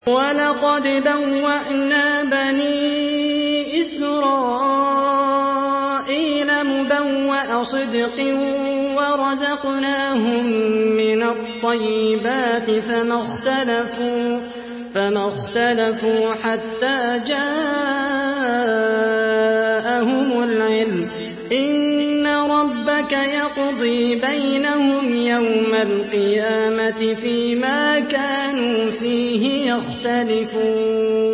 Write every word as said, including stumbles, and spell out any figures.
وَلَقَدْ بَوَّأْنَا بَنِي إِسْرَائِيلَ مُبَوَّأَ صِدْقٍ وَرَزَقْنَاهُم مِّنَ الطَّيِّبَاتِ فَمَا اخْتَلَفُوا حَتَّىٰ جَاءَهُمُ الْعِلْمُ ۚ إِنَّ رَبَّكَ يَقْضِي بَيْنَهُمْ يَوْمَ الْقِيَامَةِ فِيمَا كَانُوا فِيهِ يَخْتَلِفُونَ